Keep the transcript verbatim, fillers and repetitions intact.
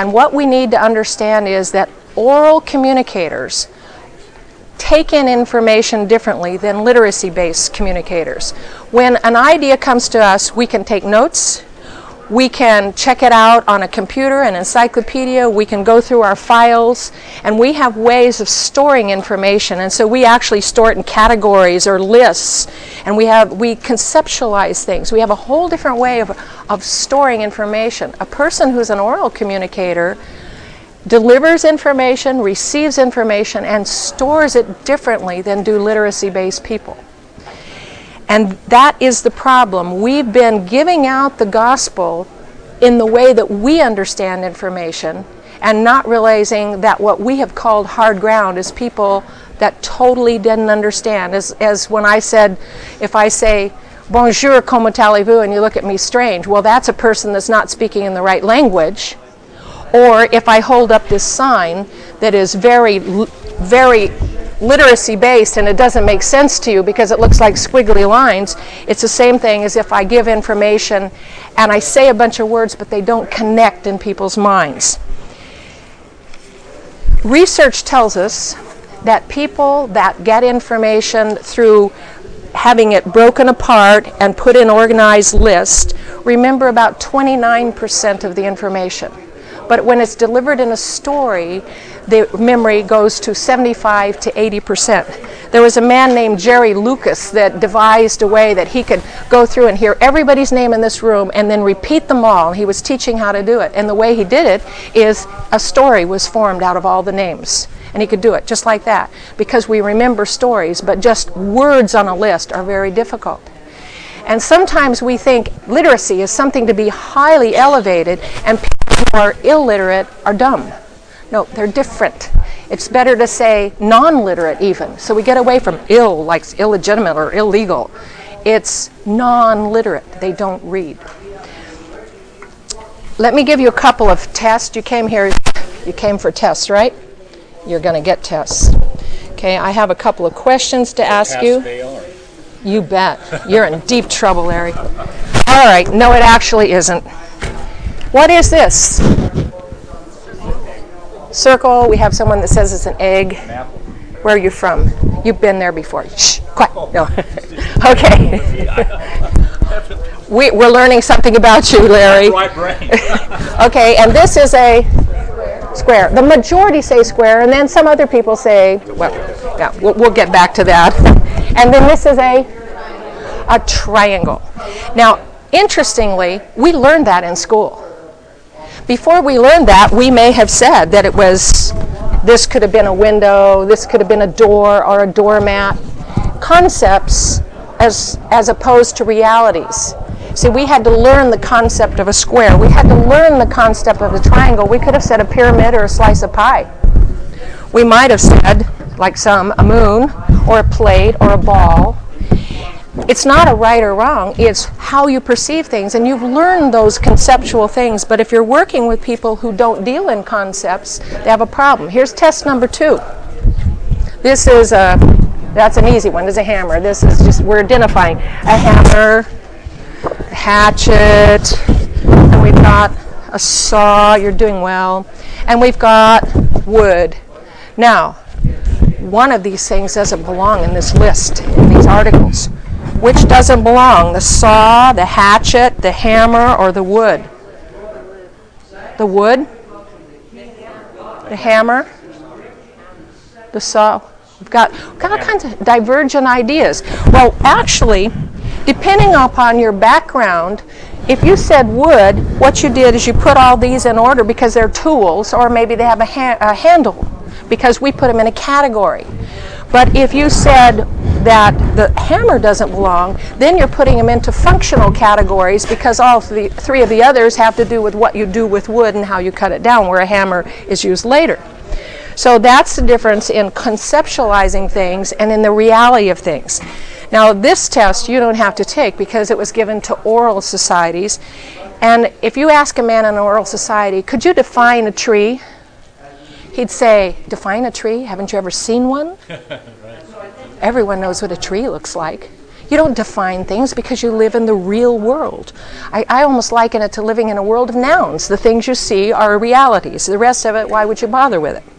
And what we need to understand is that oral communicators take in information differently than literacy-based communicators. When an idea comes to us, we can take notes, we can check it out on a computer, an encyclopedia, we can go through our files, and we have ways of storing information. And so we actually store it in categories or lists, and we have we conceptualize things. We have a whole different way of, of storing information. A person who's an oral communicator delivers information, receives information, and stores it differently than do literacy-based people. And that is the problem. We've been giving out the gospel in the way that we understand information and not realizing that what we have called hard ground is people that totally didn't understand. As, as when I said, if I say, bonjour, comment allez-vous, and you look at me strange, well, that's a person that's not speaking in the right language. Or if I hold up this sign that is very, very literacy-based and it doesn't make sense to you because it looks like squiggly lines, it's the same thing as if I give information and I say a bunch of words but they don't connect in people's minds. Research tells us that people that get information through having it broken apart and put in organized lists remember about twenty-nine percent of the information. But when it's delivered in a story, the memory goes to seventy-five to eighty percent. There was a man named Jerry Lucas that devised a way that he could go through and hear everybody's name in this room and then repeat them all. He was teaching how to do it. And the way he did it is a story was formed out of all the names. And he could do it just like that. Because we remember stories, but just words on a list are very difficult. And sometimes we think literacy is something to be highly elevated and people who are illiterate are dumb. No, they're different. It's better to say non-literate even. So we get away from ill, like illegitimate or illegal. It's non-literate. They don't read. Let me give you a couple of tests. You came here, you came for tests, right? You're going to get tests. Okay, I have a couple of questions to ask you. You bet. You're in deep trouble, Larry. All right. No, it actually isn't. What is this? Circle. We have someone that says it's an egg. Where are you from? You've been there before. Shh. Quiet. No. Okay. we, we're learning something about you, Larry. Okay. And this is a square. The majority say square, and then some other people say, well, yeah, we'll, we'll get back to that. And then this is a, a triangle. Now, interestingly, we learned that in school. Before we learned that, we may have said that it was, this could have been a window, this could have been a door or a doormat. Concepts as, as opposed to realities. See, we had to learn the concept of a square. We had to learn the concept of a triangle. We could have said a pyramid or a slice of pie. We might have said, like some, a moon or a plate or a ball. It's not a right or wrong. It's how you perceive things. And you've learned those conceptual things. But if you're working with people who don't deal in concepts, they have a problem. Here's test number two. This is a, that's an easy one. There's a hammer. This is just, we're identifying a hammer, a hatchet, and we've got a saw. You're doing well. And we've got wood. Now, one of these things doesn't belong in this list, in these articles. Which doesn't belong? The saw, the hatchet, the hammer, or the wood? The wood? The hammer? The saw? We've got, we've got all kinds of divergent ideas. Well, actually, depending upon your background, if you said wood, what you did is you put all these in order because they're tools, or maybe they have a, ha- a handle, because we put them in a category. But if you said that the hammer doesn't belong, then you're putting them into functional categories because all the three of the others have to do with what you do with wood and how you cut it down, where a hammer is used later. So that's the difference in conceptualizing things and in the reality of things. Now, this test you don't have to take because it was given to oral societies. And if you ask a man in an oral society, could you define a tree? He'd say, define a tree? Haven't you ever seen one? Everyone knows what a tree looks like. You don't define things because you live in the real world. I, I almost liken it to living in a world of nouns. The things you see are realities. The rest of it, why would you bother with it?